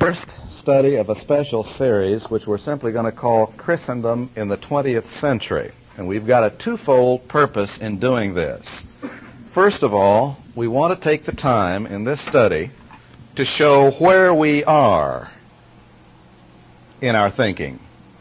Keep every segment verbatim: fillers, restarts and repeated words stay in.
first study of a special series which we're simply going to call Christendom in the twentieth century. And we've got a twofold purpose in doing this. First of all, we want to take the time in this study to show where we are in our thinking.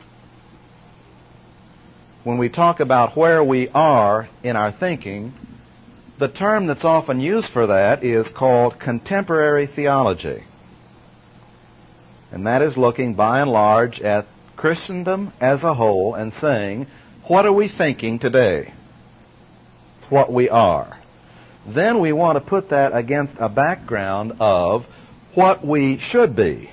When we talk about where we are in our thinking, the term that's often used for that is called contemporary theology. And that is looking by and large at Christendom as a whole and saying, what are we thinking today? It's what we are. Then we want to put that against a background of what we should be.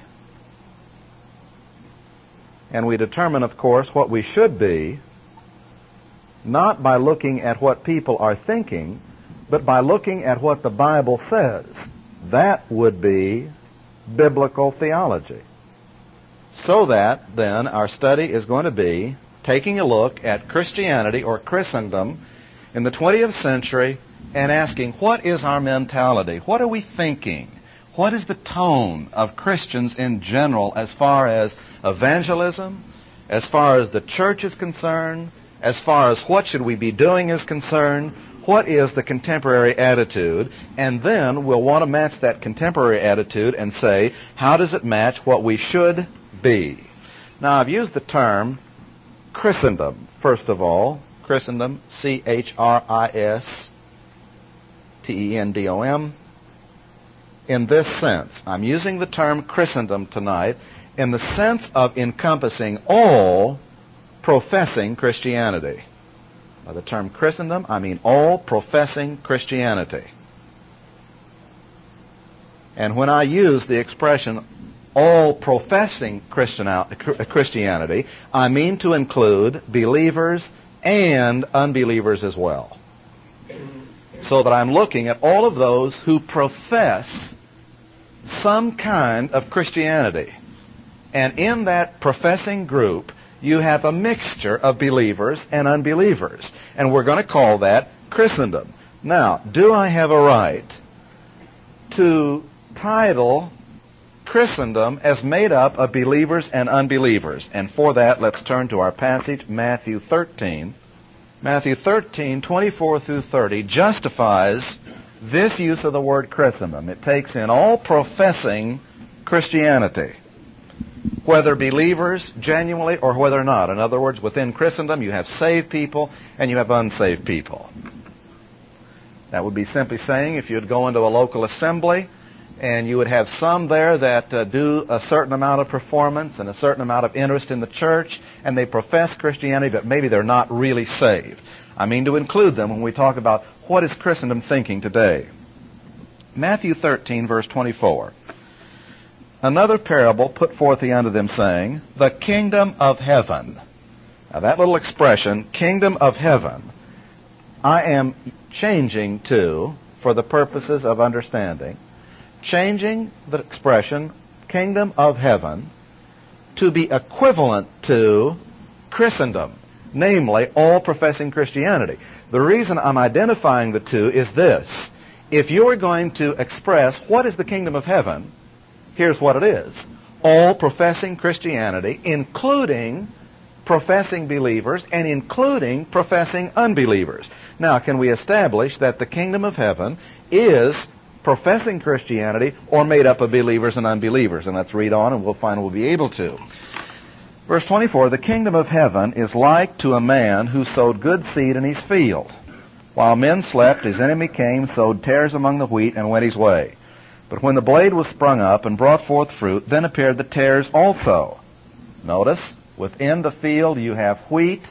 And we determine, of course, what we should be not by looking at what people are thinking, but by looking at what the Bible says. That would be biblical theology. So that, then, our study is going to be taking a look at Christianity or Christendom in the twentieth century and asking, what is our mentality? What are we thinking? What is the tone of Christians in general as far as evangelism, as far as the church is concerned, as far as what should we be doing is concerned? What is the contemporary attitude? And then we'll want to match that contemporary attitude and say, how does it match what we should be? Now, I've used the term Christendom, first of all. Christendom, C H R I S T E N D O M. In this sense, I'm using the term Christendom tonight in the sense of encompassing all professing Christianity. By the term Christendom, I mean all professing Christianity. And when I use the expression all professing Christianity, I mean to include believers and unbelievers as well. So that I'm looking at all of those who profess some kind of Christianity. And in that professing group, you have a mixture of believers and unbelievers. And we're going to call that Christendom. Now, do I have a right to title Christendom as made up of believers and unbelievers? And for that, let's turn to our passage, Matthew thirteen. Matthew thirteen, twenty-four through thirty, justifies this use of the word Christendom. It takes in all professing Christianity, whether believers genuinely or whether not. In other words, within Christendom, you have saved people and you have unsaved people. That would be simply saying if you'd go into a local assembly and you would have some there that uh, do a certain amount of performance and a certain amount of interest in the church, and they profess Christianity, but maybe they're not really saved. I mean to include them when we talk about what is Christendom thinking today. Matthew thirteen, verse twenty-four. Another parable put forth he unto them, saying, the kingdom of heaven. Now that little expression, kingdom of heaven, I am changing to, for the purposes of understanding, changing the expression, kingdom of heaven, to be equivalent to Christendom, namely all professing Christianity. The reason I'm identifying the two is this. If you're going to express what is the kingdom of heaven, here's what it is. All professing Christianity, including professing believers and including professing unbelievers. Now, can we establish that the kingdom of heaven is professing Christianity or made up of believers and unbelievers? And let's read on and we'll find we'll be able to. Verse twenty-four, the kingdom of heaven is like to a man who sowed good seed in his field. While men slept, his enemy came, sowed tares among the wheat, and went his way. But when the blade was sprung up and brought forth fruit, then appeared the tares also. Notice, within the field you have wheat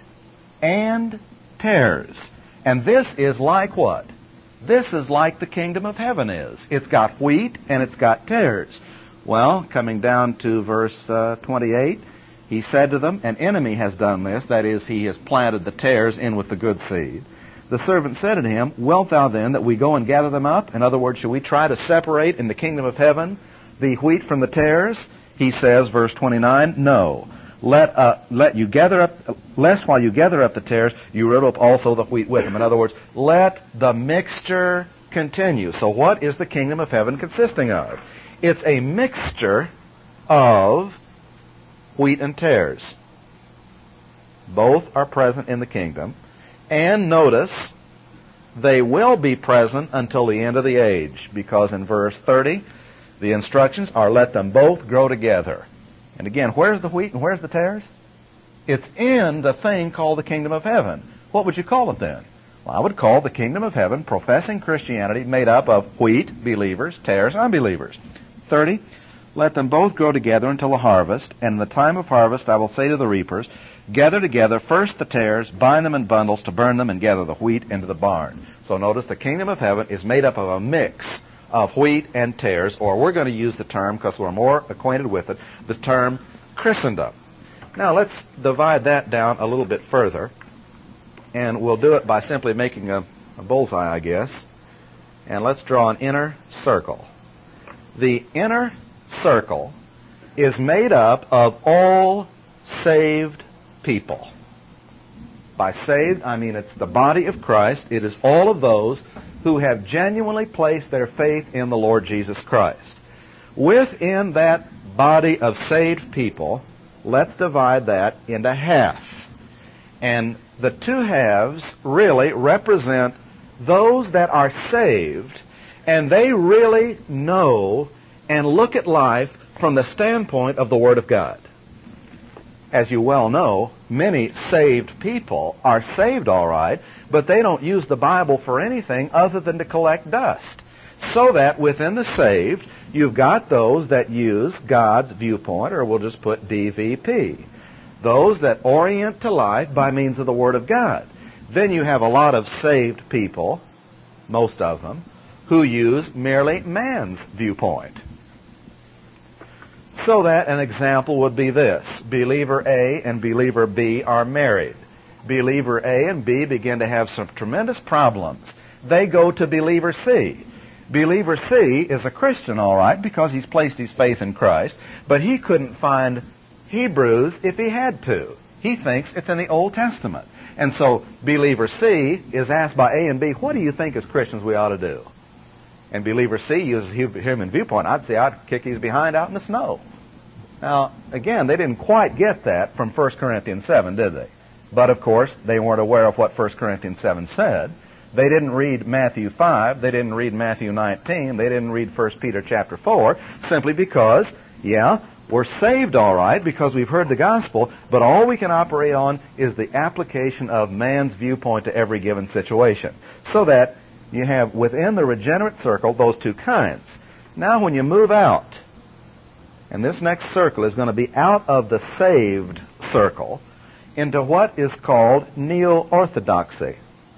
and tares. And this is like what? This is like the kingdom of heaven is. It's got wheat and it's got tares. Well, coming down to verse uh, twenty-eight, he said to them, an enemy has done this, that is, he has planted the tares in with the good seed. The servant said to him, wilt thou then that we go and gather them up? In other words, should we try to separate in the kingdom of heaven the wheat from the tares? He says, verse twenty-nine, no. Let uh, let you gather up, lest while you gather up the tares, you root up also the wheat with them. In other words, let the mixture continue. So what is the kingdom of heaven consisting of? It's a mixture of wheat and tares. Both are present in the kingdom. And notice, they will be present until the end of the age, because in verse thirty, the instructions are, let them both grow together. And again, where's the wheat and where's the tares? It's in the thing called the kingdom of heaven. What would you call it then? Well, I would call the kingdom of heaven professing Christianity made up of wheat, believers, tares, unbelievers. thirty, let them both grow together until the harvest, and in the time of harvest I will say to the reapers, gather together first the tares, bind them in bundles to burn them, and gather the wheat into the barn. So notice the kingdom of heaven is made up of a mix of wheat and tares, or we're going to use the term, because we're more acquainted with it, the term Christendom. Now let's divide that down a little bit further, and we'll do it by simply making a, a bullseye, I guess. And let's draw an inner circle. The inner circle is made up of all saved people. By saved, I mean it's the body of Christ. It is all of those who have genuinely placed their faith in the Lord Jesus Christ. Within that body of saved people, let's divide that into half. And the two halves really represent those that are saved, and they really know and look at life from the standpoint of the Word of God. As you well know, many saved people are saved all right, but they don't use the Bible for anything other than to collect dust. So that within the saved, you've got those that use God's viewpoint, or we'll just put D V P. Those that orient to life by means of the Word of God. Then you have a lot of saved people, most of them, who use merely man's viewpoint. So that an example would be this. Believer A and believer B are married. Believer A and B begin to have some tremendous problems. They go to believer C. Believer C is a Christian, all right, because he's placed his faith in Christ, but he couldn't find Hebrews if he had to. He thinks it's in the Old Testament. And so believer C is asked by A and B, what do you think as Christians we ought to do? And believer C uses human viewpoint. I'd say I'd kick his behind out in the snow. Now, again, they didn't quite get that from First Corinthians seven, did they? But, of course, they weren't aware of what First Corinthians seven said. They didn't read Matthew five. They didn't read Matthew nineteen. They didn't read First Peter chapter four, simply because, yeah, we're saved all right because we've heard the gospel, but all we can operate on is the application of man's viewpoint to every given situation. So that you have within the regenerate circle those two kinds. Now when you move out, and this next circle is going to be out of the saved circle into what is called neo-orthodoxy.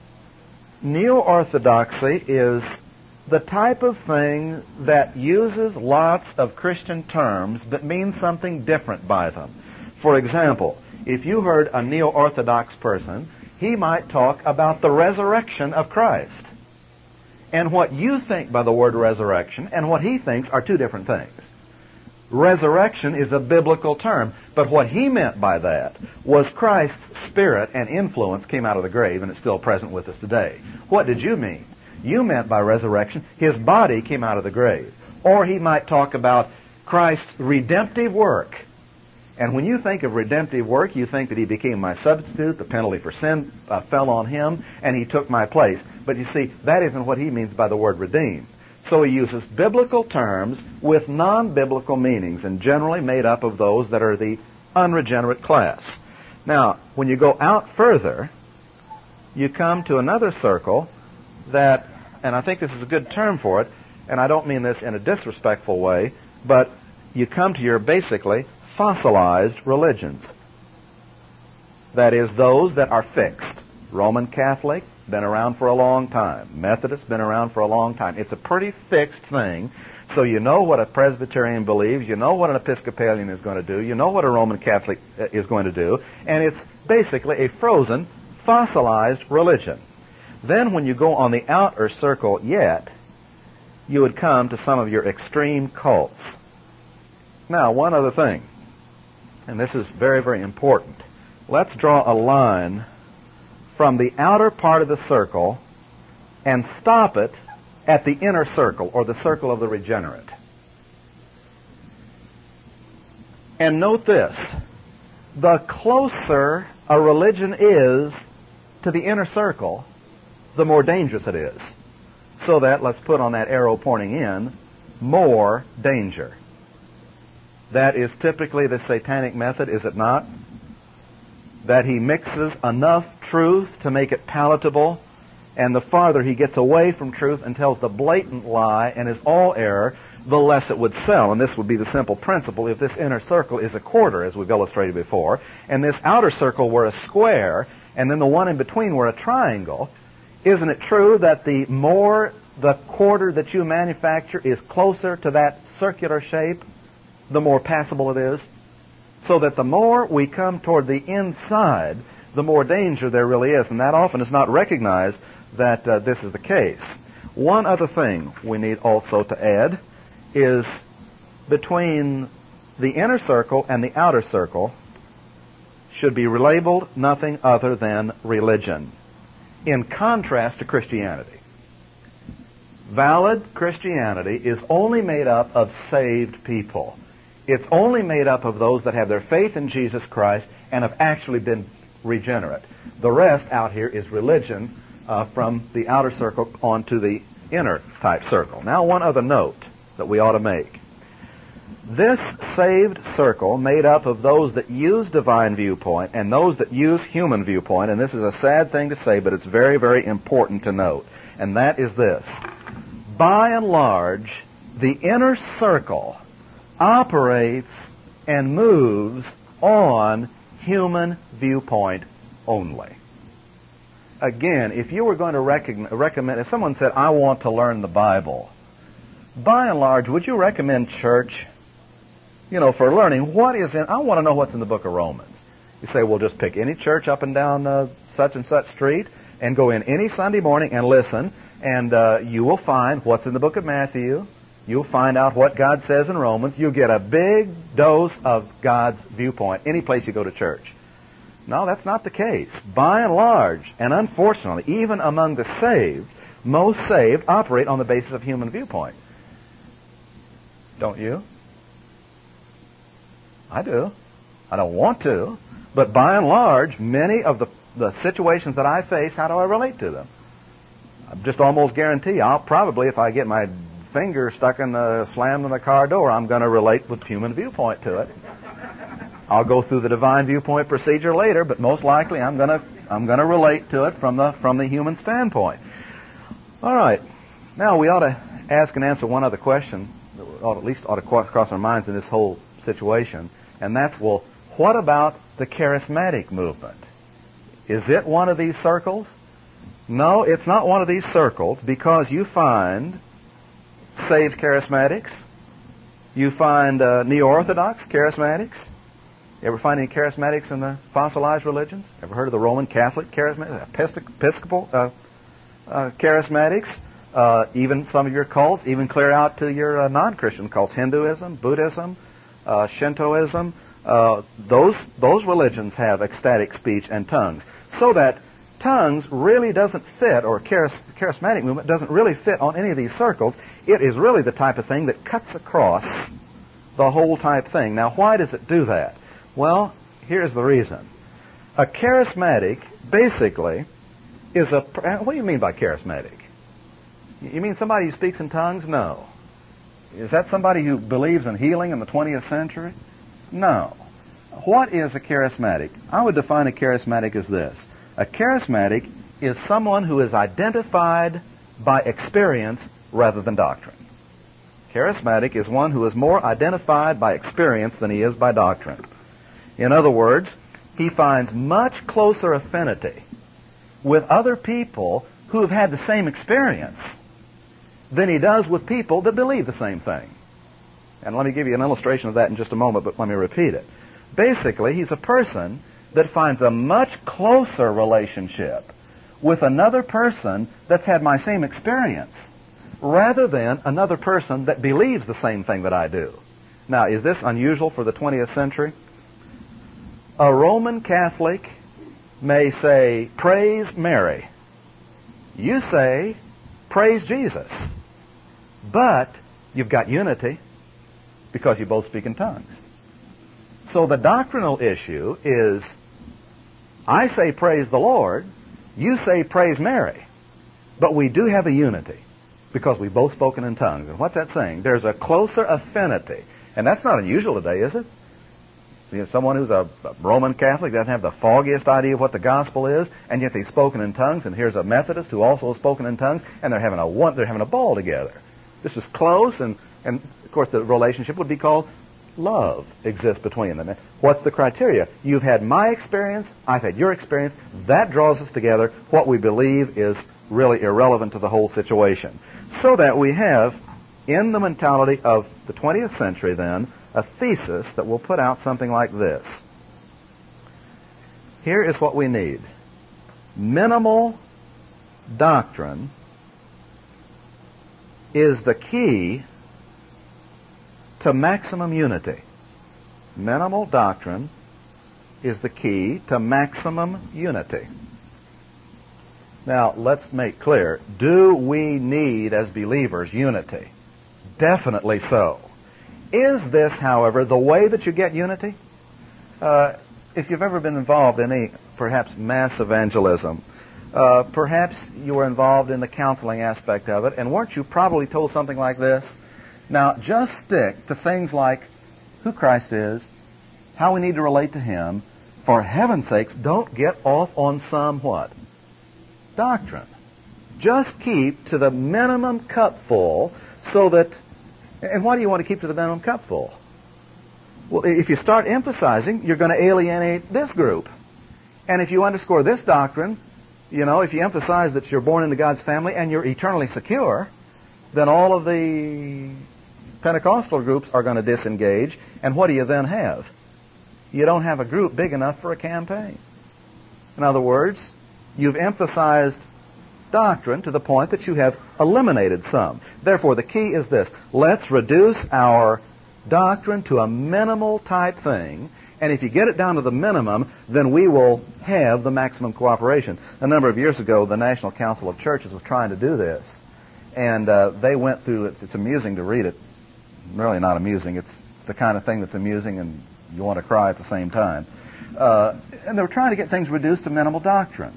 Neo-orthodoxy is the type of thing that uses lots of Christian terms but means something different by them. For example, if you heard a neo-orthodox person, he might talk about the resurrection of Christ. And what you think by the word resurrection and what he thinks are two different things. Resurrection is a biblical term, but what he meant by that was Christ's spirit and influence came out of the grave and it's still present with us today. What did you mean? You meant by resurrection, his body came out of the grave. Or he might talk about Christ's redemptive work. And when you think of redemptive work, you think that he became my substitute, the penalty for sin uh, fell on him, and he took my place. But you see, that isn't what he means by the word redeemed. So he uses biblical terms with non-biblical meanings, and generally made up of those that are the unregenerate class. Now, when you go out further, you come to another circle that, and I think this is a good term for it, and I don't mean this in a disrespectful way, but you come to your basically fossilized religions. That is, those that are fixed. Roman Catholic, been around for a long time. Methodist, been around for a long time. It's a pretty fixed thing. So you know what a Presbyterian believes, you know what an Episcopalian is going to do, you know what a Roman Catholic is going to do, and it's basically a frozen, fossilized religion. Then when you go on the outer circle yet, you would come to some of your extreme cults. Now, one other thing, and this is very, very important. Let's draw a line from the outer part of the circle and stop it at the inner circle, or the circle of the regenerate. And note this. The closer a religion is to the inner circle, the more dangerous it is. So that, let's put on that arrow pointing in, more danger. That is typically the satanic method, is it not? That he mixes enough truth to make it palatable, and the farther he gets away from truth and tells the blatant lie and is all error, the less it would sell. And this would be the simple principle. If this inner circle is a quarter, as we've illustrated before, and this outer circle were a square, and then the one in between were a triangle, isn't it true that the more the quarter that you manufacture is closer to that circular shape, the more passable it is? So that the more we come toward the inside, the more danger there really is. And that often is not recognized that uh, this is the case. One other thing we need also to add is between the inner circle and the outer circle should be relabeled nothing other than religion, in contrast to Christianity. Valid Christianity is only made up of saved people. It's only made up of those that have their faith in Jesus Christ and have actually been regenerate. The rest out here is religion uh, from the outer circle onto the inner type circle. Now, one other note that we ought to make. This saved circle made up of those that use divine viewpoint and those that use human viewpoint, and this is a sad thing to say, but it's very, very important to note, and that is this. By and large, the inner circle operates and moves on human viewpoint only. Again, if you were going to recogn- recommend, if someone said, I want to learn the Bible, by and large, would you recommend church? You know, for learning, what is in, I want to know what's in the book of Romans. You say, well, just pick any church up and down uh, such and such street and go in any Sunday morning and listen, and uh, you will find what's in the book of Matthew. You'll find out what God says in Romans. You'll get a big dose of God's viewpoint any place you go to church. No, that's not the case. By and large, and unfortunately, even among the saved, most saved operate on the basis of human viewpoint. Don't you? I do. I don't want to. But by and large, many of the, the situations that I face, how do I relate to them? I just almost guarantee I'll probably, if I get my finger stuck in the slammed in the car door, I'm going to relate with human viewpoint to it. I'll go through the divine viewpoint procedure later, but most likely I'm going to I'm going to relate to it from the from the human standpoint. All right. Now we ought to ask and answer one other question that ought, at least ought to cross our minds in this whole situation, and that's, well, what about the charismatic movement? Is it one of these circles? No, it's not one of these circles, because you find saved charismatics. You find uh, neo-Orthodox charismatics. You ever find any charismatics in the fossilized religions? Ever heard of the Roman Catholic charismatics, Episcopal uh, uh, charismatics? Uh, even some of your cults, even clear out to your uh, non-Christian cults, Hinduism, Buddhism, uh, Shintoism. Uh, those those religions have ecstatic speech and tongues, so that tongues really doesn't fit, or charis- charismatic movement doesn't really fit on any of these circles. It is really the type of thing that cuts across the whole type thing. Now, why does it do that? Well, here's the reason. A charismatic, basically, is a... What do you mean by charismatic? You mean somebody who speaks in tongues? No. Is that somebody who believes in healing in the twentieth century? No. What is a charismatic? I would define a charismatic as this. A charismatic is someone who is identified by experience rather than doctrine. Charismatic is one who is more identified by experience than he is by doctrine. In other words, he finds much closer affinity with other people who have had the same experience than he does with people that believe the same thing. And let me give you an illustration of that in just a moment, but let me repeat it. Basically, he's a person that finds a much closer relationship with another person that's had my same experience, rather than another person that believes the same thing that I do. Now, is this unusual for the twentieth century? A Roman Catholic may say, "Praise Mary." You say, "Praise Jesus." But you've got unity because you both speak in tongues. So the doctrinal issue is, I say praise the Lord, you say praise Mary. But we do have a unity because we've both spoken in tongues. And what's that saying? There's a closer affinity. And that's not unusual today, is it? You know, someone who's a Roman Catholic doesn't have the foggiest idea of what the gospel is, and yet they've spoken in tongues, and here's a Methodist who also has spoken in tongues, and they're having a one, they're having a ball together. This is close, and, and of course the relationship would be called love exists between them. What's the criteria? You've had my experience, I've had your experience. That draws us together. What we believe is really irrelevant to the whole situation. So that we have, in the mentality of the twentieth century then, a thesis that will put out something like this. Here is what we need. Minimal doctrine is the key to maximum unity. Minimal doctrine is the key to maximum unity. Now, let's make clear, do we need, as believers, unity? Definitely so. Is this, however, the way that you get unity? Uh, if you've ever been involved in any, perhaps, mass evangelism, uh, perhaps you were involved in the counseling aspect of it, and weren't you probably told something like this? Now, just stick to things like who Christ is, how we need to relate to Him. For heaven's sakes, don't get off on some what? Doctrine. Just keep to the minimum cupful so that... And why do you want to keep to the minimum cupful? Well, if you start emphasizing, you're going to alienate this group. And if you underscore this doctrine, you know, if you emphasize that you're born into God's family and you're eternally secure, then all of the Pentecostal groups are going to disengage. And what do you then have? You don't have a group big enough for a campaign. In other words, you've emphasized doctrine to the point that you have eliminated some. Therefore, the key is this. Let's reduce our doctrine to a minimal type thing, and if you get it down to the minimum, then we will have the maximum cooperation. A number of years ago, the National Council of Churches was trying to do this, and uh, they went through, it's, it's amusing to read it. Really not amusing. It's, it's the kind of thing that's amusing and you want to cry at the same time. Uh, and they were trying to get things reduced to minimal doctrine.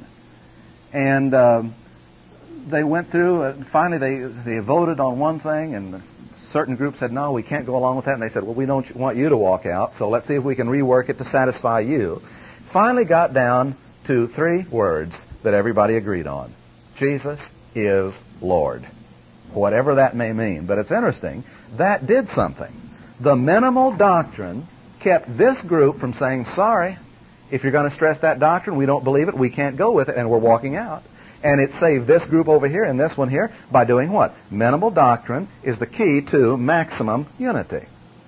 And... Um, They went through, and finally they, they voted on one thing, and certain groups said, no, we can't go along with that. And they said, well, we don't want you to walk out, so let's see if we can rework it to satisfy you. Finally got down to three words that everybody agreed on. Jesus is Lord. Whatever that may mean. But it's interesting, that did something. The minimal doctrine kept this group from saying, sorry, if you're going to stress that doctrine, we don't believe it, we can't go with it, and we're walking out. And it saved this group over here and this one here by doing what? Minimal doctrine is the key to maximum unity.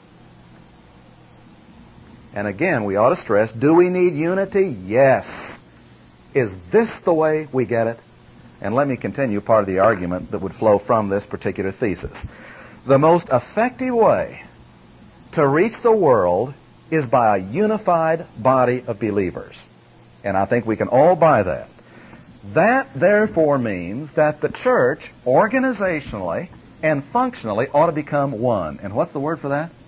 And again, we ought to stress, do we need unity? Yes. Is this the way we get it? And let me continue part of the argument that would flow from this particular thesis. The most effective way to reach the world is by a unified body of believers. And I think we can all buy that. That, therefore, means that the church, organizationally and functionally, ought to become one. And what's the word for that?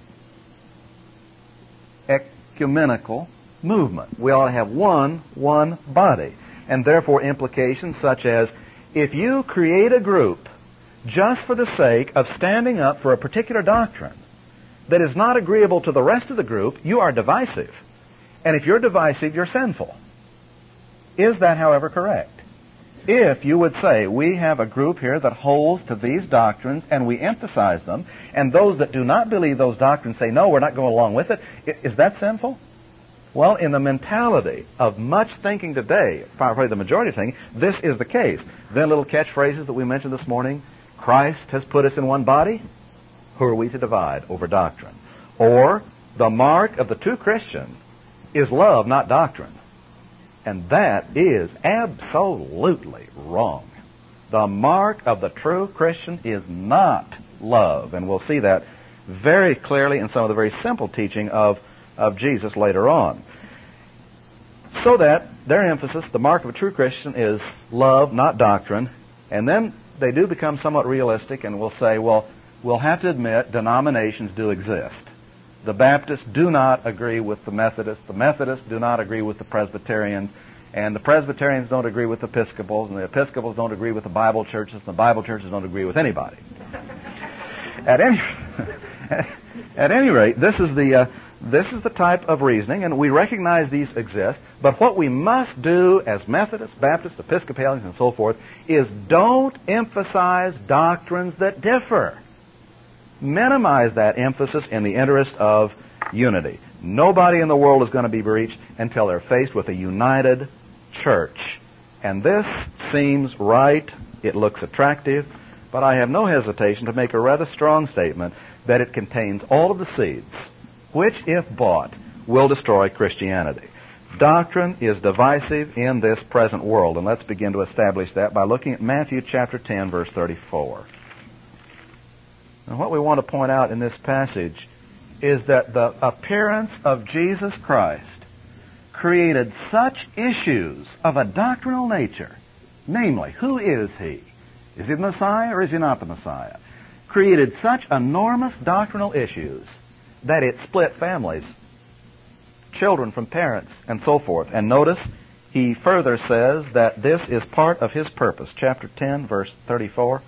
Ecumenical movement. We ought to have one, one body. And therefore, implications such as, if you create a group just for the sake of standing up for a particular doctrine that is not agreeable to the rest of the group, you are divisive. And if you're divisive, you're sinful. Is that, however, correct? If you would say, we have a group here that holds to these doctrines and we emphasize them, and those that do not believe those doctrines say, no, we're not going along with it, is that sinful? Well, in the mentality of much thinking today, probably the majority of thinking, this is the case. Then little catchphrases that we mentioned this morning, Christ has put us in one body, who are we to divide over doctrine? Or, the mark of the true Christian is love, not doctrine. And that is absolutely wrong. The mark of the true Christian is not love. And we'll see that very clearly in some of the very simple teaching of, of Jesus later on. So that their emphasis, the mark of a true Christian, is love, not doctrine. And then they do become somewhat realistic and will say, well, we'll have to admit denominations do exist. The Baptists do not agree with the Methodists. The Methodists do not agree with the Presbyterians. And the Presbyterians don't agree with the Episcopals. And the Episcopals don't agree with the Bible churches. And the Bible churches don't agree with anybody. At any, at any rate, this is the... Uh, This is the type of reasoning, and we recognize these exist, but what we must do as Methodists, Baptists, Episcopalians, and so forth, is don't emphasize doctrines that differ. Minimize that emphasis in the interest of unity. Nobody in the world is going to be reached until they're faced with a united church. And this seems right, it looks attractive, but I have no hesitation to make a rather strong statement that it contains all of the seeds which, if bought, will destroy Christianity. Doctrine is divisive in this present world, and let's begin to establish that by looking at Matthew chapter ten, verse thirty-four. And what we want to point out in this passage is that the appearance of Jesus Christ created such issues of a doctrinal nature, namely, who is he? Is he the Messiah or is he not the Messiah? Created such enormous doctrinal issues that it split families, children from parents, and so forth. And notice, he further says that this is part of his purpose. Chapter ten, verse thirty-four.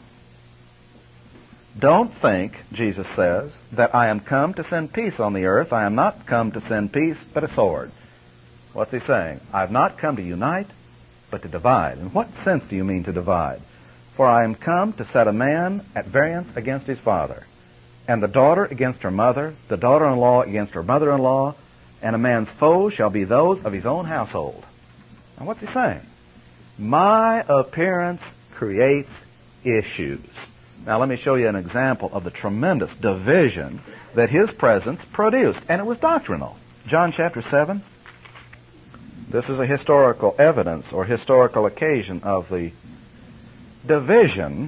Don't think, Jesus says, that I am come to send peace on the earth. I am not come to send peace, but a sword. What's he saying? I have not come to unite, but to divide. In what sense do you mean to divide? For I am come to set a man at variance against his father, and the daughter against her mother, the daughter-in-law against her mother-in-law, and a man's foes shall be those of his own household. Now what's he saying? My appearance creates issues. Now let me show you an example of the tremendous division that his presence produced. And it was doctrinal. John chapter seven. This is a historical evidence or historical occasion of the division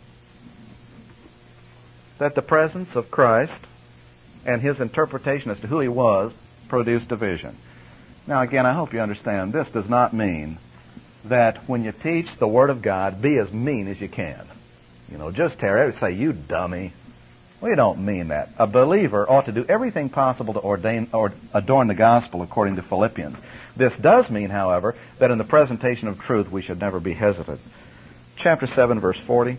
that the presence of Christ and his interpretation as to who he was produced division. Now again, I hope you understand, this does not mean that when you teach the Word of God, be as mean as you can. You know, just tear it, say, you dummy. We don't mean that. A believer ought to do everything possible to ordain or adorn the gospel according to Philippians. This does mean, however, that in the presentation of truth we should never be hesitant. Chapter seven, verse forty.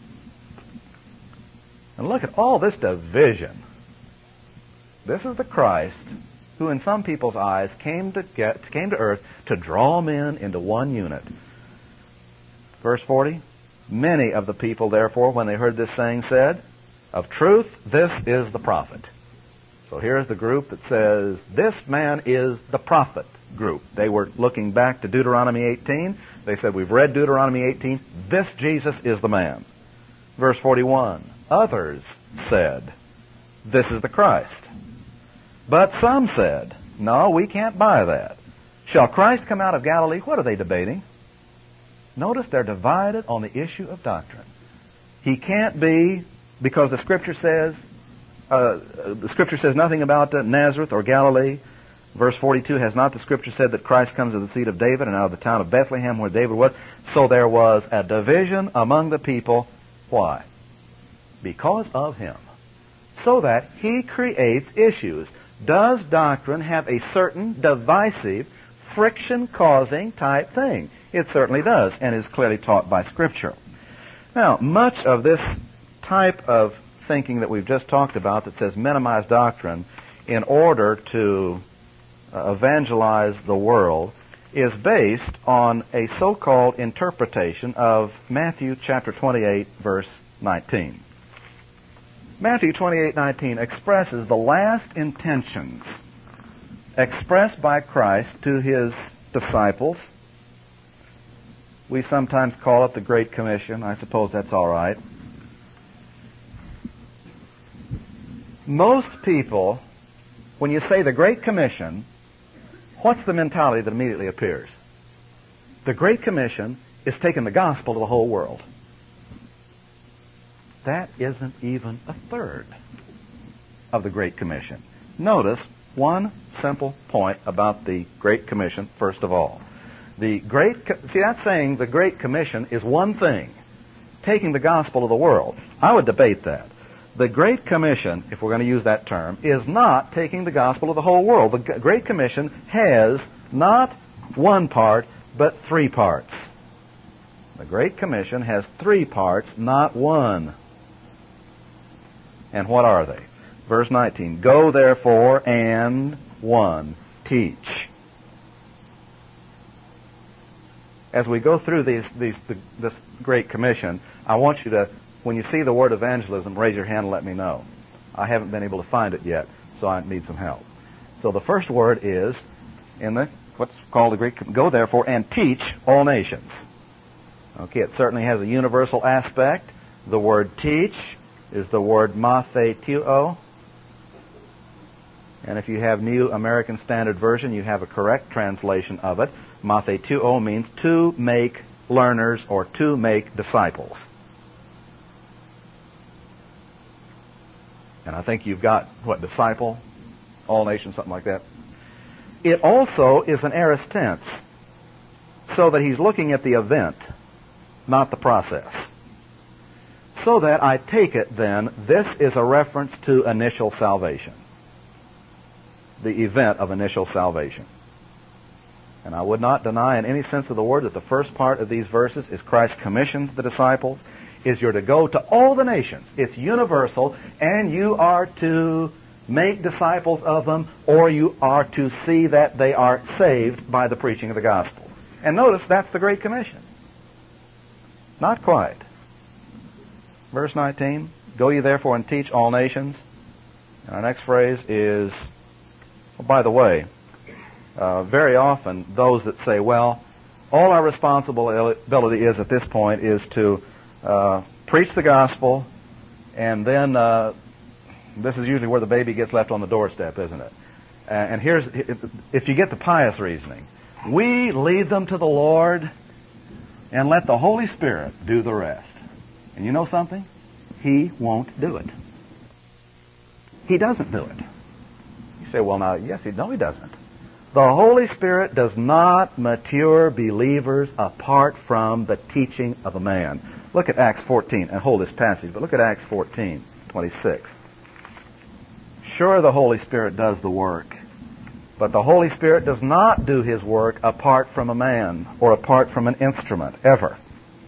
And look at all this division. This is the Christ who in some people's eyes came to get came to earth to draw men into one unit. Verse forty, many of the people, therefore, when they heard this saying, said, of truth, this is the prophet. So here's the group that says, this man is the prophet group. They were looking back to Deuteronomy eighteen. They said, we've read Deuteronomy eighteen. This Jesus is the man. Verse forty-one, others said, this is the Christ. But some said, no, we can't buy that. Shall Christ come out of Galilee? What are they debating? Notice they're divided on the issue of doctrine. He can't be, because the Scripture says, uh, the Scripture says nothing about uh, Nazareth or Galilee. Verse forty-two, has not the Scripture said that Christ comes of the seed of David and out of the town of Bethlehem where David was? So there was a division among the people. Why? Because of him. So that he creates issues. Does doctrine have a certain divisive, friction-causing type thing? It certainly does, and is clearly taught by Scripture. Now, much of this type of thinking that we've just talked about that says minimize doctrine in order to uh, evangelize the world is based on a so-called interpretation of Matthew chapter twenty-eight, verse nineteen. Matthew twenty-eight nineteen expresses the last intentions expressed by Christ to his disciples. We sometimes call it the Great Commission. I suppose that's all right. Most people, when you say the Great Commission, what's the mentality that immediately appears? The Great Commission is taking the gospel to the whole world. That isn't even a third of the Great Commission. Notice one simple point about the Great Commission, first of all. The Great, see, that's saying the Great Commission is one thing, taking the gospel to the world. I would debate that. The Great Commission, if we're going to use that term, is not taking the gospel to the whole world. The Great Commission has not one part, but three parts. The Great Commission has three parts, not one. And what are they? Verse nineteen, go therefore and, one, teach. As we go through these, these, the, this Great Commission, I want you to, when you see the word evangelism, raise your hand and let me know. I haven't been able to find it yet, so I need some help. So the first word is in the what's called the Greek, go therefore and teach all nations. Okay, it certainly has a universal aspect. The word teach is the word matheteuo. And if you have New American Standard Version, you have a correct translation of it. Matheteuo means to make learners or to make disciples. And I think you've got, what, disciple, all nations, something like that. It also is an aorist tense, so that he's looking at the event, not the process. So that I take it then, this is a reference to initial salvation. The event of initial salvation. And I would not deny in any sense of the word that the first part of these verses is Christ commissions the disciples, is you're to go to all the nations. It's universal, and you are to make disciples of them, or you are to see that they are saved by the preaching of the gospel. And notice, that's the Great Commission. Not quite. Verse nineteen, go ye therefore and teach all nations. And our next phrase is, oh, by the way, uh, very often those that say, well, all our responsibility is at this point is to uh, preach the gospel, and then uh, this is usually where the baby gets left on the doorstep, isn't it? Uh, and here's, if you get the pious reasoning, we lead them to the Lord and let the Holy Spirit do the rest. And you know something? He won't do it. He doesn't do it. You say, well, now, yes, he, no, he doesn't. The Holy Spirit does not mature believers apart from the teaching of a man. Look at Acts fourteen, and hold this passage, but look at Acts fourteen, twenty-six. Sure, the Holy Spirit does the work, but the Holy Spirit does not do his work apart from a man or apart from an instrument, ever.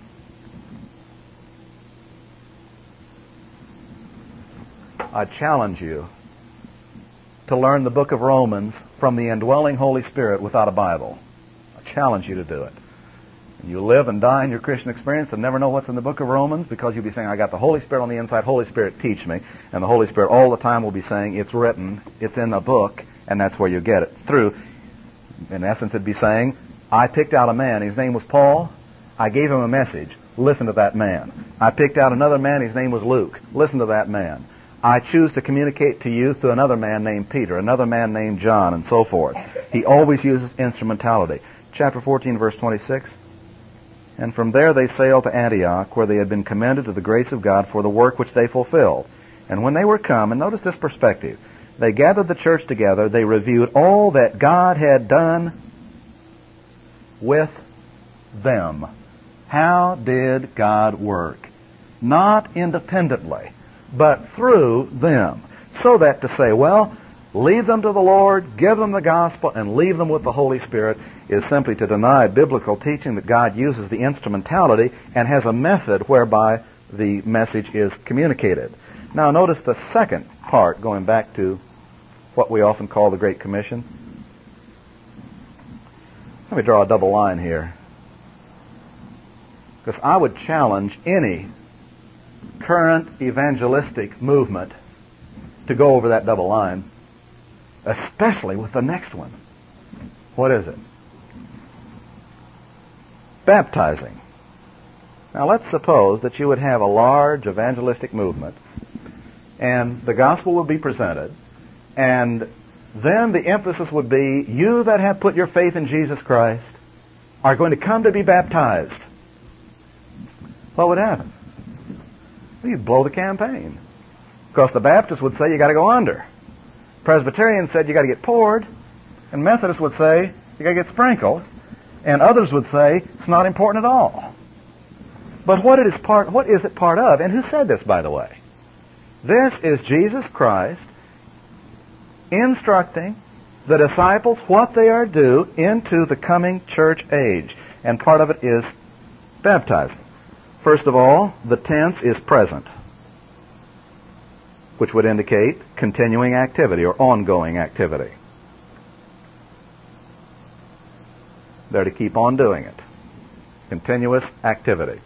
I challenge you to learn the book of Romans from the indwelling Holy Spirit without a Bible. I challenge you to do it. And you live and die in your Christian experience and never know what's in the book of Romans because you'll be saying, I got the Holy Spirit on the inside, Holy Spirit teach me. And the Holy Spirit all the time will be saying, it's written, it's in the book, and that's where you get it through. In essence, it'd be saying, I picked out a man, his name was Paul, I gave him a message, listen to that man. I picked out another man, his name was Luke, listen to that man. I choose to communicate to you through another man named Peter, another man named John, and so forth. He always uses instrumentality. Chapter fourteen, verse twenty-six. And from there they sailed to Antioch, where they had been commended to the grace of God for the work which they fulfilled. And when they were come, and notice this perspective, they gathered the church together, they reviewed all that God had done with them. How did God work? Not independently, but through them. So that to say, well, lead them to the Lord, give them the gospel, and leave them with the Holy Spirit is simply to deny biblical teaching that God uses the instrumentality and has a method whereby the message is communicated. Now notice the second part, going back to what we often call the Great Commission. Let me draw a double line here, because I would challenge any current evangelistic movement to go over that double line, especially with the next one. What is it? Baptizing. Now let's suppose that you would have a large evangelistic movement and the gospel would be presented, and then the emphasis would be, you that have put your faith in Jesus Christ are going to come to be baptized. What would happen? Well, you'd blow the campaign. Because the Baptists would say you got to go under. Presbyterians said you got to get poured. And Methodists would say you got to get sprinkled. And others would say it's not important at all. But what it is part, what is it part of? And who said this, by the way? This is Jesus Christ instructing the disciples what they are due into the coming church age. And part of it is baptizing. First of all, the tense is present, which would indicate continuing activity or ongoing activity. They're to keep on doing it. Continuous activity.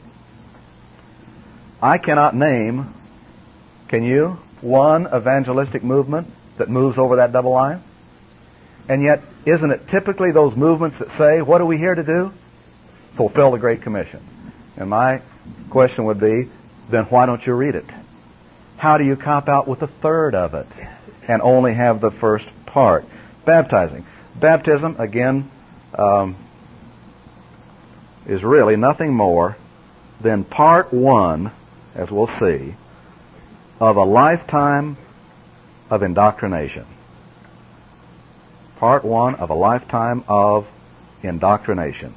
I cannot name, can you, one evangelistic movement that moves over that double line? And yet, isn't it typically those movements that say, what are we here to do? Fulfill the Great Commission. And my question would be, then why don't you read it? How do you cop out with a third of it and only have the first part? Baptizing. Baptism, again, um, is really nothing more than part one, as we'll see, of a lifetime of indoctrination. Part one of a lifetime of indoctrination.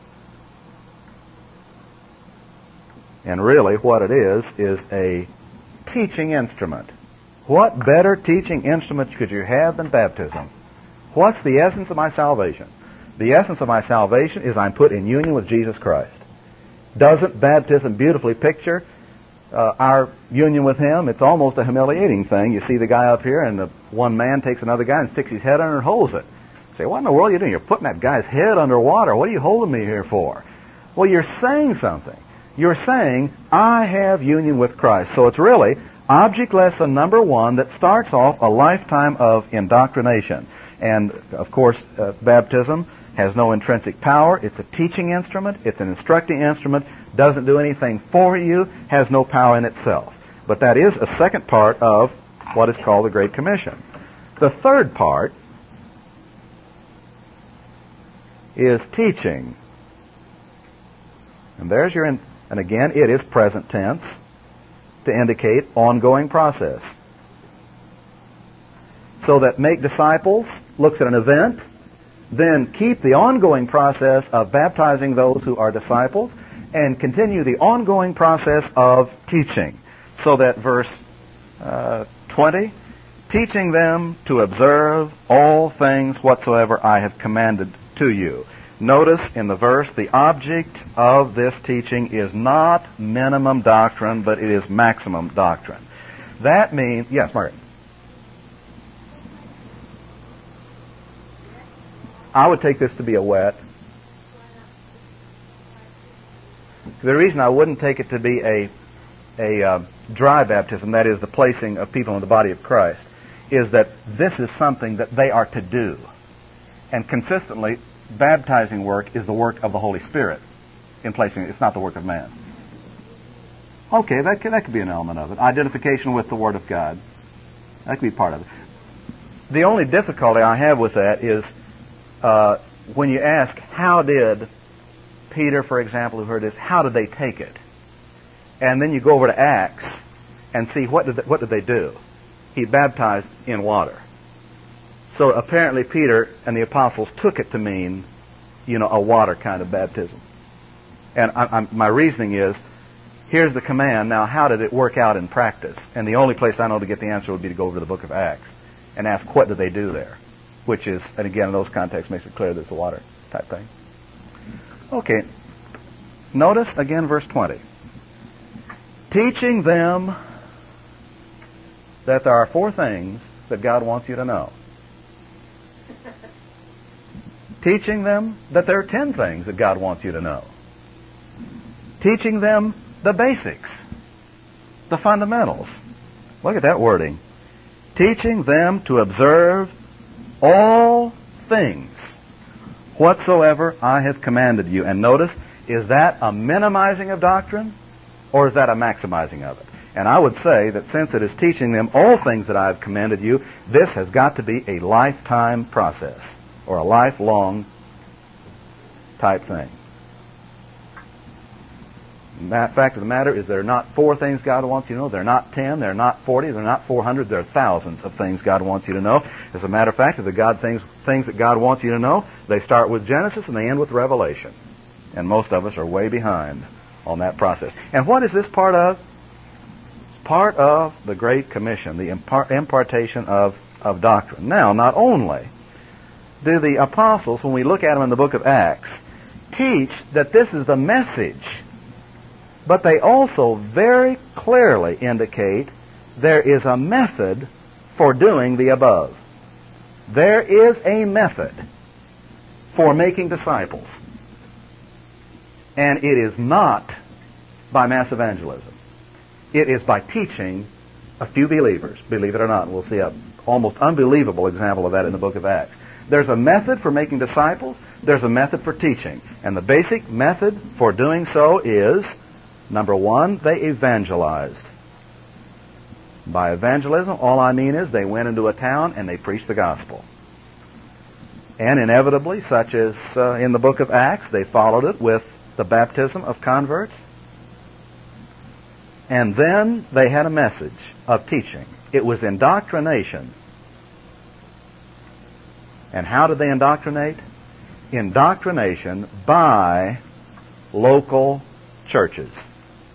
And really what it is, is a teaching instrument. What better teaching instrument could you have than baptism? What's the essence of my salvation? The essence of my salvation is I'm put in union with Jesus Christ. Doesn't baptism beautifully picture uh, our union with Him? It's almost a humiliating thing. You see the guy up here, and the one man takes another guy and sticks his head under and holds it. You say, what in the world are you doing? You're putting that guy's head under water. What are you holding me here for? Well, you're saying something. You're saying, I have union with Christ. So it's really object lesson number one that starts off a lifetime of indoctrination. And, of course, uh, baptism has no intrinsic power. It's a teaching instrument. It's an instructing instrument. Doesn't do anything for you. Has no power in itself. But that is a second part of what is called the Great Commission. The third part is teaching. And there's your... In- and again, it is present tense to indicate ongoing process. So that make disciples looks at an event, then keep the ongoing process of baptizing those who are disciples, and continue the ongoing process of teaching. So that verse uh, twenty, teaching them to observe all things whatsoever I have commanded to you. Notice in the verse, the object of this teaching is not minimum doctrine, but it is maximum doctrine. That means, yes, Margaret. I would take this to be a wet. The reason I wouldn't take it to be a a uh, dry baptism, that is the placing of people in the body of Christ, is that this is something that they are to do. And consistently, baptizing work is the work of the Holy Spirit in placing it. It's not the work of man. Okay, that could, that could be an element of it. Identification with the Word of God. That could be part of it. The only difficulty I have with that is uh, when you ask, how did Peter, for example, who heard this, how did they take it? And then you go over to Acts and see what did they, what did they do? He baptized in water. So apparently Peter and the apostles took it to mean, you know, a water kind of baptism. And I, I'm, my reasoning is, here's the command, now how did it work out in practice? And the only place I know to get the answer would be to go over to the book of Acts and ask, what did they do there? Which is, and again, in those contexts, makes it clear that it's a water type thing. Okay, notice again verse twenty. Teaching them that there are four things that God wants you to know. Teaching them that there are ten things that God wants you to know. Teaching them the basics, the fundamentals. Look at that wording. Teaching them to observe all things whatsoever I have commanded you. And notice, is that a minimizing of doctrine or is that a maximizing of it? And I would say that since it is teaching them all things that I have commanded you, this has got to be a lifetime process or a lifelong type thing. The fact of the matter is there are not four things God wants you to know. There are not ten. There are not forty. There are not four hundred. There are thousands of things God wants you to know. As a matter of fact, the God things, things that God wants you to know, they start with Genesis and they end with Revelation. And most of us are way behind on that process. And what is this part of? It's part of the Great Commission, the impart- impartation of, of doctrine. Now, not only do the apostles, when we look at them in the book of Acts, teach that this is the message, but they also very clearly indicate there is a method for doing the above. There is a method for making disciples. And it is not by mass evangelism. It is by teaching a few believers, believe it or not. We'll see an almost unbelievable example of that in the book of Acts. There's a method for making disciples. There's a method for teaching. And the basic method for doing so is, number one, they evangelized. By evangelism, all I mean is they went into a town and they preached the gospel. And inevitably, such as uh, in the book of Acts, they followed it with the baptism of converts. And then they had a message of teaching. It was indoctrination. And how did they indoctrinate? Indoctrination by local churches.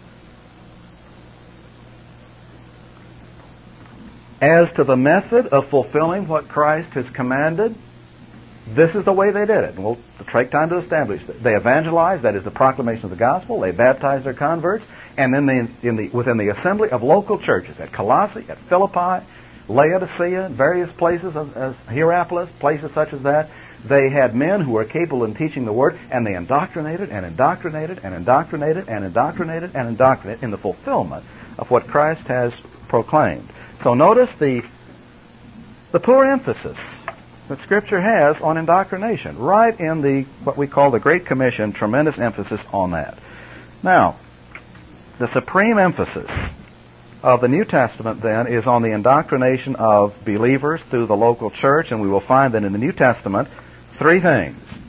As to the method of fulfilling what Christ has commanded, this is the way they did it. And we'll take time to establish that. They evangelized, that is the proclamation of the gospel. They baptized their converts. And then they, in the, within the assembly of local churches, at Colossae, at Philippi, Laodicea, various places, as, as Hierapolis, places such as that, they had men who were capable in teaching the word, and they indoctrinated and indoctrinated and indoctrinated and indoctrinated and indoctrinated in the fulfillment of what Christ has proclaimed. So notice the, the poor emphasis that Scripture has on indoctrination, right in the what we call the Great Commission, tremendous emphasis on that. Now, the supreme emphasis of the New Testament, then, is on the indoctrination of believers through the local church, and we will find that in the New Testament, three things.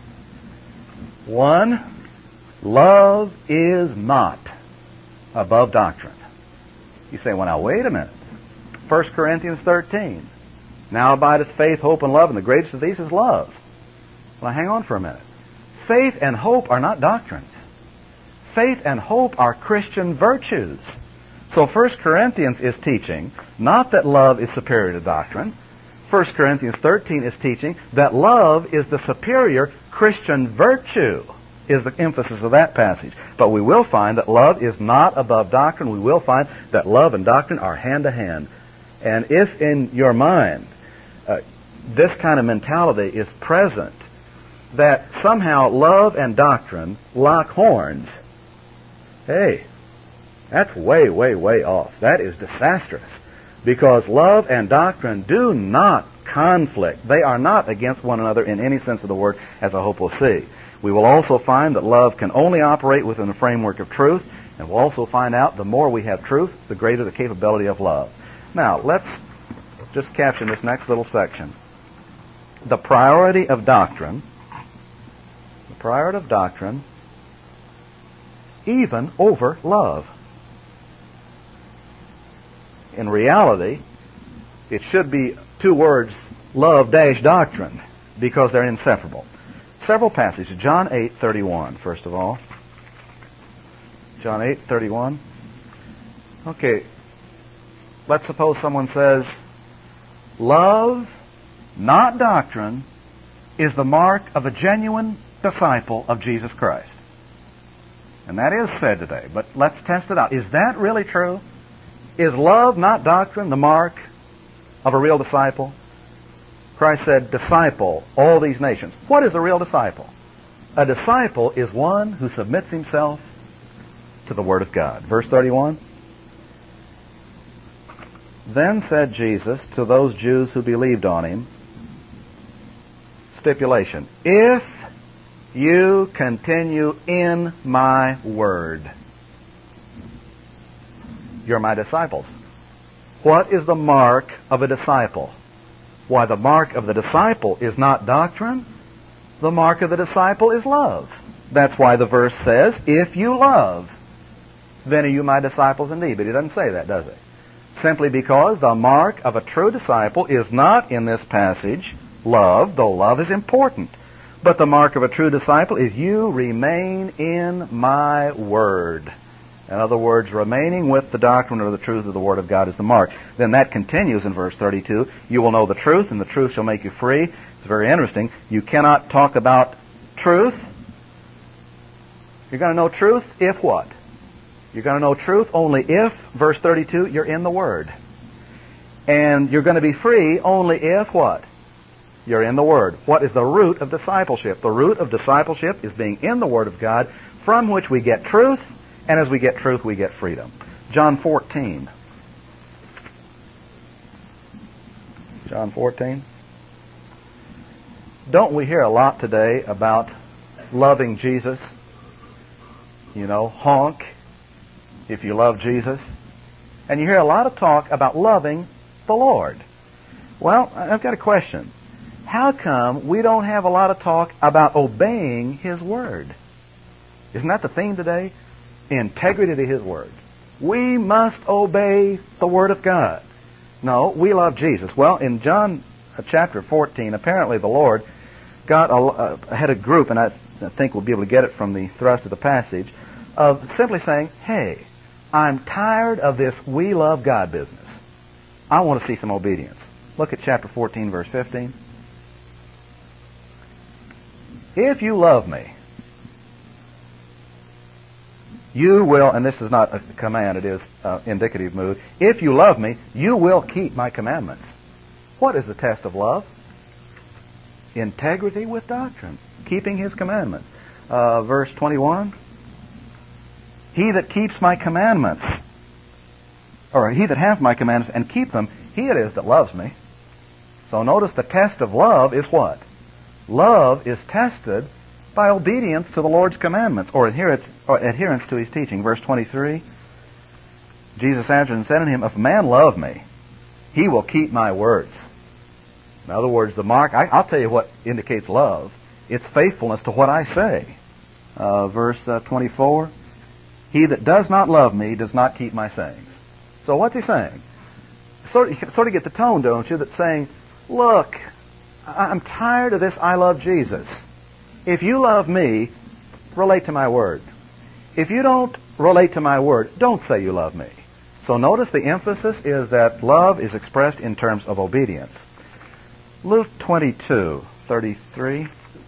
One, love is not above doctrine. You say, well, now, wait a minute. First Corinthians thirteen. Now abideth faith, hope, and love, and the greatest of these is love. Well, hang on for a minute. Faith and hope are not doctrines. Faith and hope are Christian virtues. So First Corinthians is teaching not that love is superior to doctrine. First Corinthians thirteen is teaching that love is the superior Christian virtue, is the emphasis of that passage. But we will find that love is not above doctrine. We will find that love and doctrine are hand to hand. And if in your mind uh, this kind of mentality is present, that somehow love and doctrine lock horns, hey, that's way, way, way off. That is disastrous. Because love and doctrine do not conflict. They are not against one another in any sense of the word, as I hope we'll see. We will also find that love can only operate within the framework of truth, and we'll also find out the more we have truth, the greater the capability of love. Now, let's just caption this next little section. The priority of doctrine, the priority of doctrine, even over love. In reality, it should be two words, love dash doctrine, because they're inseparable. Several passages. John eight thirty-one, first of all. John eight thirty-one. Okay. Let's suppose someone says, love, not doctrine, is the mark of a genuine disciple of Jesus Christ. And that is said today, but let's test it out. Is that really true? Is love, not doctrine, the mark of a real disciple? Christ said, disciple all these nations. What is a real disciple? A disciple is one who submits himself to the Word of God. Verse thirty-one. Then said Jesus to those Jews who believed on him, stipulation, if you continue in my word, you're my disciples. What is the mark of a disciple? Why, the mark of the disciple is not doctrine. The mark of the disciple is love. That's why the verse says, if you love, then are you my disciples indeed. But it doesn't say that, does it? Simply because the mark of a true disciple is not in this passage love, though love is important. But the mark of a true disciple is you remain in my word. In other words, remaining with the doctrine or the truth of the Word of God is the mark. Then that continues in verse thirty-two. You will know the truth, and the truth shall make you free. It's very interesting. You cannot talk about truth. You're going to know truth if what? You're going to know truth only if, verse thirty-two, you're in the Word. And you're going to be free only if what? You're in the Word. What is the root of discipleship? The root of discipleship is being in the Word of God, from which we get truth, and as we get truth, we get freedom. John fourteen. John fourteen. Don't we hear a lot today about loving Jesus? You know, honk if you love Jesus. And you hear a lot of talk about loving the Lord. Well, I've got a question. How come we don't have a lot of talk about obeying His Word? Isn't that the theme today? Integrity to His Word. We must obey the Word of God. No, we love Jesus. Well, in John chapter fourteen, apparently the Lord got a, uh, had a group, and I, I think we'll be able to get it from the thrust of the passage, of simply saying, hey, I'm tired of this we love God business. I want to see some obedience. Look at chapter fourteen, verse fifteen. If you love me, you will, and this is not a command, it is uh, indicative mood. If you love me, you will keep my commandments. What is the test of love? Integrity with doctrine. Keeping His commandments. Uh, verse twenty-one. He that keeps my commandments, or he that hath my commandments and keep them, he it is that loves me. So notice the test of love is what? Love is tested by obedience to the Lord's commandments, or adherence, or adherence to His teaching. Verse twenty-three, Jesus answered and said unto him, if a man love me, he will keep my words. In other words, the mark, I, I'll tell you what indicates love. It's faithfulness to what I say. Uh, verse uh, twenty-four, he that does not love me does not keep my sayings. So what's he saying? Sort of, you sort of get the tone, don't you, that's saying, look, I'm tired of this I love Jesus. If you love me, relate to my word. If you don't relate to my word, don't say you love me. So notice the emphasis is that love is expressed in terms of obedience. Luke twenty-two, thirty-three.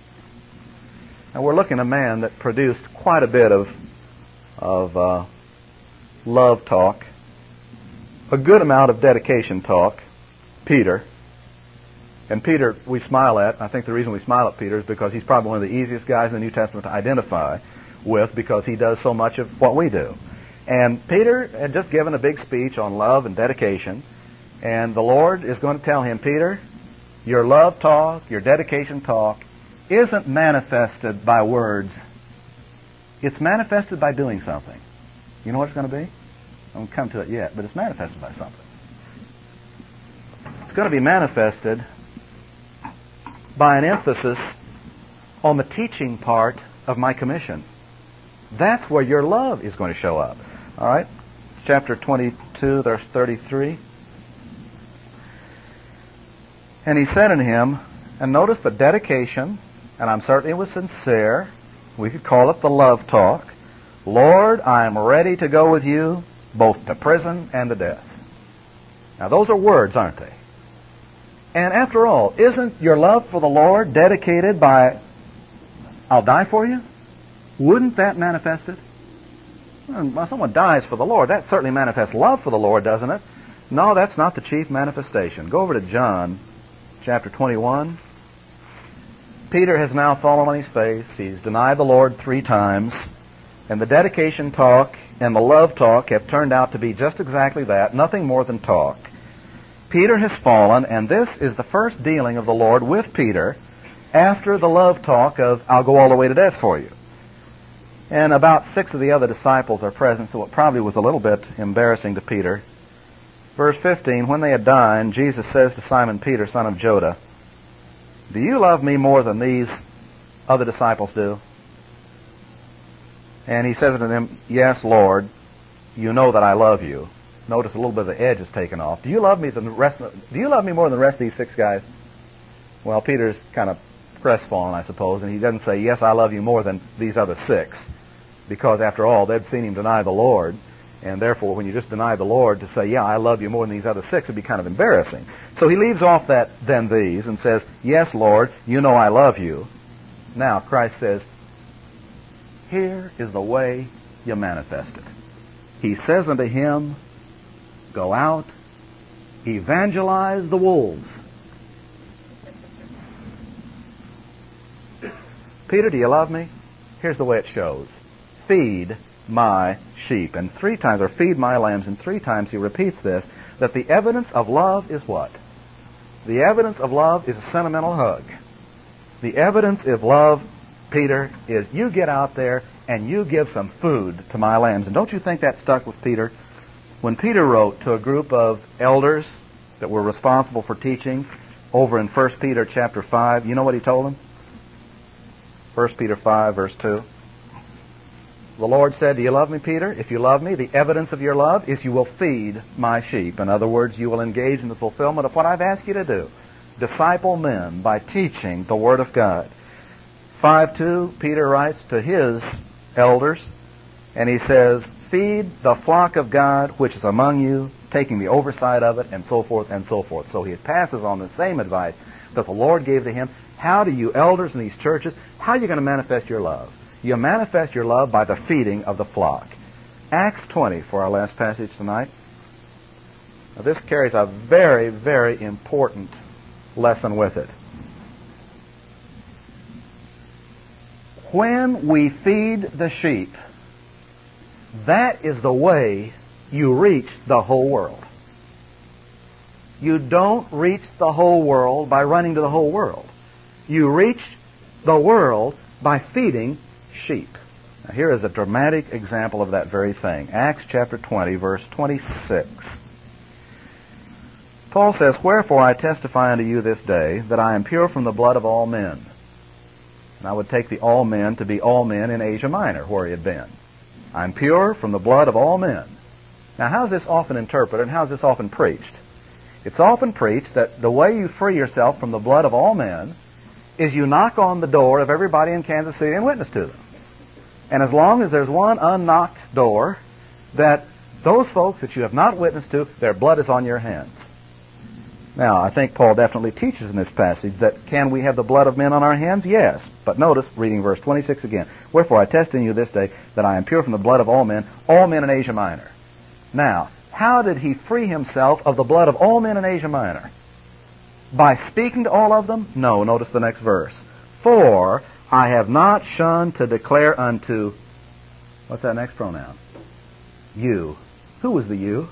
Now we're looking at a man that produced quite a bit of, of uh, love talk, a good amount of dedication talk, Peter. And Peter, we smile at. I think the reason we smile at Peter is because he's probably one of the easiest guys in the New Testament to identify with because he does so much of what we do. And Peter had just given a big speech on love and dedication. And the Lord is going to tell him, Peter, your love talk, your dedication talk isn't manifested by words. It's manifested by doing something. You know what it's going to be? I won't come to it yet, but it's manifested by something. It's going to be manifested by an emphasis on the teaching part of my commission. That's where your love is going to show up. All right? Chapter twenty-two, verse thirty-three. And he said unto him, and notice the dedication, and I'm certain it was sincere. We could call it the love talk. Lord, I am ready to go with you both to prison and to death. Now those are words, aren't they? And after all, isn't your love for the Lord dedicated by, I'll die for you? Wouldn't that manifest it? When someone dies for the Lord, that certainly manifests love for the Lord, doesn't it? No, that's not the chief manifestation. Go over to John chapter twenty-one. Peter has now fallen on his face. He's denied the Lord three times. And the dedication talk and the love talk have turned out to be just exactly that, nothing more than talk. Peter has fallen, and this is the first dealing of the Lord with Peter after the love talk of, I'll go all the way to death for you. And about six of the other disciples are present, so it probably was a little bit embarrassing to Peter. Verse fifteen, when they had dined, Jesus says to Simon Peter, son of Joda, do you love me more than these other disciples do? And he says to them, yes, Lord, you know that I love you. Notice a little bit of the edge is taken off. Do you love me than the rest of, do you love me more than the rest of these six guys? Well, Peter's kind of crestfallen, I suppose, and he doesn't say, yes, I love you more than these other six. because after all, they'd seen him deny the Lord. And therefore, when you just deny the Lord, to say, yeah, I love you more than these other six, would be kind of embarrassing. So he leaves off that then these and says, yes, Lord, you know I love you. Now, Christ says, here is the way you manifest it. He says unto him, go out, evangelize the wolves. Peter, do you love me? Here's the way it shows. Feed my sheep. And three times, or feed my lambs, and three times he repeats this, that the evidence of love is what? The evidence of love is a sentimental hug. The evidence of love, Peter, is you get out there and you give some food to my lambs. And don't you think that stuck with Peter? When Peter wrote to a group of elders that were responsible for teaching over in First Peter chapter five, you know what he told them? First Peter five, verse two. The Lord said, do you love me, Peter? If you love me, the evidence of your love is you will feed my sheep. In other words, you will engage in the fulfillment of what I've asked you to do. Disciple men by teaching the Word of God. five two, Peter writes to his elders, and he says, feed the flock of God which is among you, taking the oversight of it, and so forth and so forth. So he passes on the same advice that the Lord gave to him. How do you elders in these churches, how are you going to manifest your love? You manifest your love by the feeding of the flock. Acts twenty for our last passage tonight. Now, this carries a very, very important lesson with it. When we feed the sheep, that is the way you reach the whole world. You don't reach the whole world by running to the whole world. You reach the world by feeding sheep. Now, here is a dramatic example of that very thing. Acts chapter twenty, verse twenty-six. Paul says, wherefore I testify unto you this day that I am pure from the blood of all men. And I would take the all men to be all men in Asia Minor, where he had been. I'm pure from the blood of all men. Now, how is this often interpreted and how is this often preached? It's often preached that the way you free yourself from the blood of all men is you knock on the door of everybody in Kansas City and witness to them. And as long as there's one unknocked door, that those folks that you have not witnessed to, their blood is on your hands. Now, I think Paul definitely teaches in this passage that can we have the blood of men on our hands? Yes. But notice, reading verse twenty-six again, wherefore I test in you this day that I am pure from the blood of all men, all men in Asia Minor. Now, how did he free himself of the blood of all men in Asia Minor? By speaking to all of them? No, notice the next verse. For I have not shunned to declare unto, what's that next pronoun? You. Who was the you?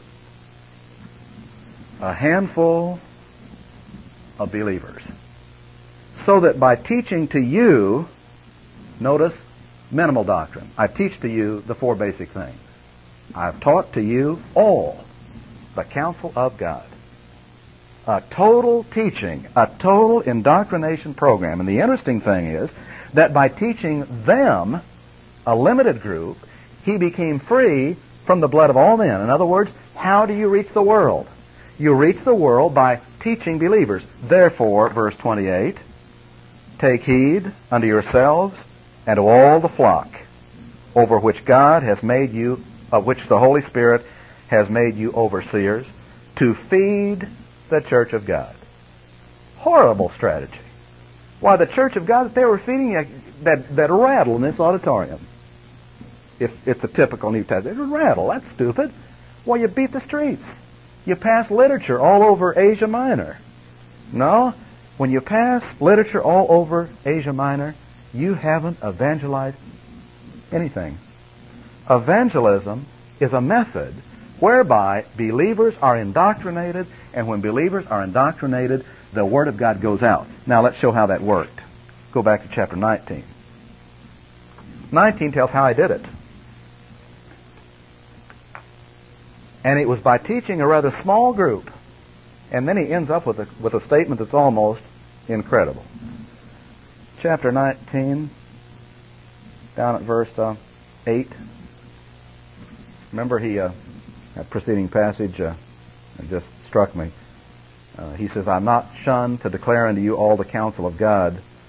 A handful of believers. So that by teaching to you, notice, minimal doctrine. I teach to you the four basic things. I've taught to you all the counsel of God. A total teaching, a total indoctrination program. And the interesting thing is that by teaching them, a limited group, he became free from the blood of all men. In other words, how do you reach the world? You reach the world by teaching believers. Therefore, verse twenty-eight, take heed unto yourselves and to all the flock over which God has made you, of which the Holy Spirit has made you overseers, to feed the church of God. Horrible strategy. Why, the church of God that they were feeding, that, that rattle in this auditorium. If it's a typical New Testament, it would rattle. That's stupid. Well, you beat the streets. You pass literature all over Asia Minor. No, when you pass literature all over Asia Minor, you haven't evangelized anything. Evangelism is a method whereby believers are indoctrinated, and when believers are indoctrinated, the Word of God goes out. Now let's show how that worked. Go back to chapter nineteen. nineteen tells how I did it. And it was by teaching a rather small group. And then he ends up with a, with a statement that's almost incredible. Chapter nineteen, down at verse uh, eight. Remember, he uh, that preceding passage uh, it just struck me. Uh, he says, I'm not shunned to declare unto you all the counsel of God.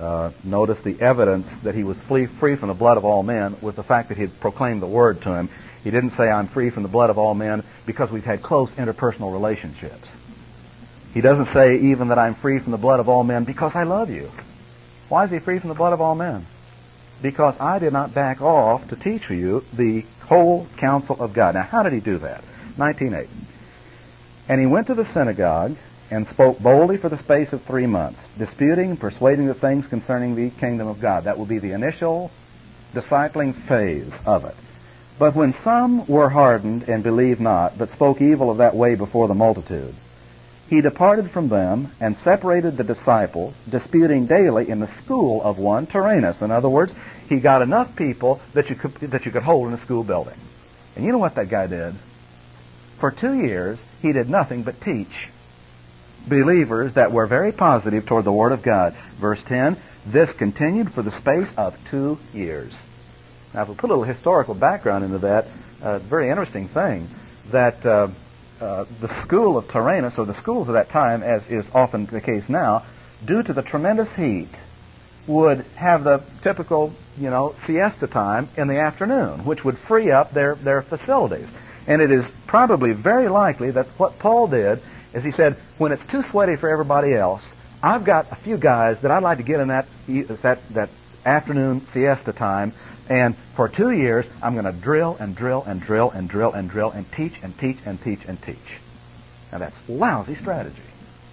Uh, notice the evidence that he was free, free from the blood of all men was the fact that he had proclaimed the word to him. He didn't say, I'm free from the blood of all men because we've had close interpersonal relationships. He doesn't say even that I'm free from the blood of all men because I love you. Why is he free from the blood of all men? Because I did not back off to teach you the whole counsel of God. Now, how did he do that? nineteen eight. And he went to the synagogue and spoke boldly for the space of three months, disputing and persuading the things concerning the kingdom of God. That will be the initial discipling phase of it. But when some were hardened and believed not, but spoke evil of that way before the multitude, he departed from them and separated the disciples, disputing daily in the school of one Tyrannus. In other words, he got enough people that you could, that you could hold in a school building. And you know what that guy did? For two years, he did nothing but teach believers that were very positive toward the Word of God. Verse ten, this continued for the space of two years. Now, if we put a little historical background into that, a uh, very interesting thing, that uh, uh, the school of Tyrannus, or the schools of that time, as is often the case now, due to the tremendous heat, would have the typical, you know, siesta time in the afternoon, which would free up their, their facilities. And it is probably very likely that what Paul did is he said, when it's too sweaty for everybody else, I've got a few guys that I'd like to get in that that, that afternoon siesta time, and for two years, I'm going to drill and drill and drill and drill and drill and teach and teach and teach and teach. Now that's lousy strategy.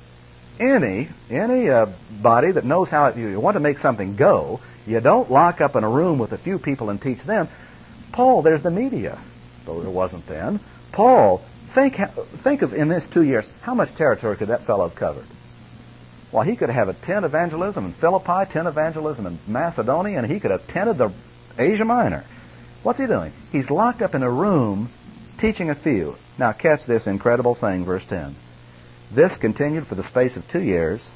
Any any uh, body that knows how it, you want to make something go, you don't lock up in a room with a few people and teach them. Paul, there's the media, though there wasn't then. Paul, think think of in this two years, how much territory could that fellow have covered? Well, he could have a tent evangelism in Philippi, tent evangelism in Macedonia, and he could have tented the Asia Minor. What's he doing? He's locked up in a room teaching a few. Now catch this incredible thing, verse ten. This continued for the space of two years,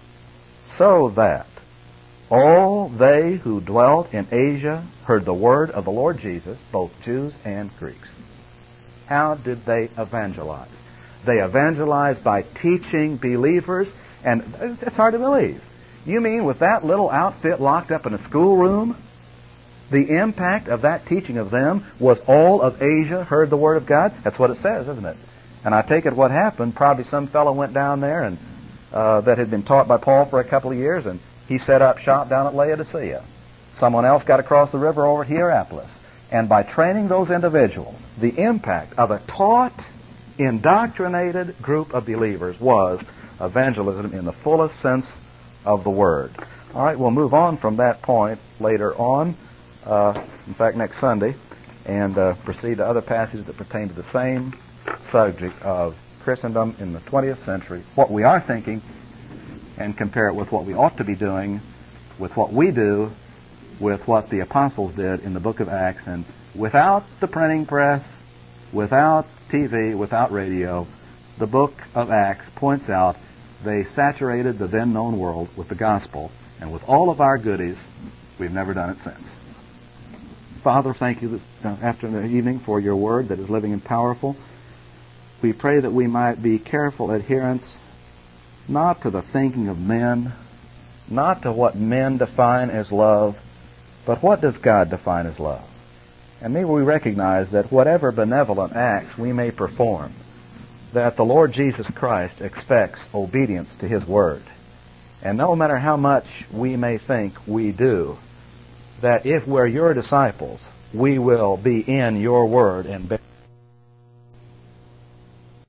so that all they who dwelt in Asia heard the word of the Lord Jesus, both Jews and Greeks. How did they evangelize? They evangelized by teaching believers, and it's hard to believe. You mean with that little outfit locked up in a schoolroom, the impact of that teaching of them was all of Asia heard the word of God? That's what it says, isn't it? And I take it what happened, probably some fellow went down there and uh, that had been taught by Paul for a couple of years, and he set up shop down at Laodicea. Someone else got across the river over at Hierapolis. And by training those individuals, the impact of a taught, indoctrinated group of believers was evangelism in the fullest sense of the word. All right, we'll move on from that point later on, uh, in fact, next Sunday, and uh, proceed to other passages that pertain to the same subject of Christendom in the twentieth century, what we are thinking, and compare it with what we ought to be doing, with what we do, with what the apostles did in the book of Acts. And without the printing press, without T V, without radio, the book of Acts points out they saturated the then known world with the gospel, and with all of our goodies, we've never done it since. Father, thank you this uh, afternoon, evening for your word that is living and powerful. We pray that we might be careful adherents, not to the thinking of men, not to what men define as love, but what does God define as love? And may we recognize that whatever benevolent acts we may perform, that the Lord Jesus Christ expects obedience to His Word. And no matter how much we may think we do, that if we're your disciples, we will be in your Word and bear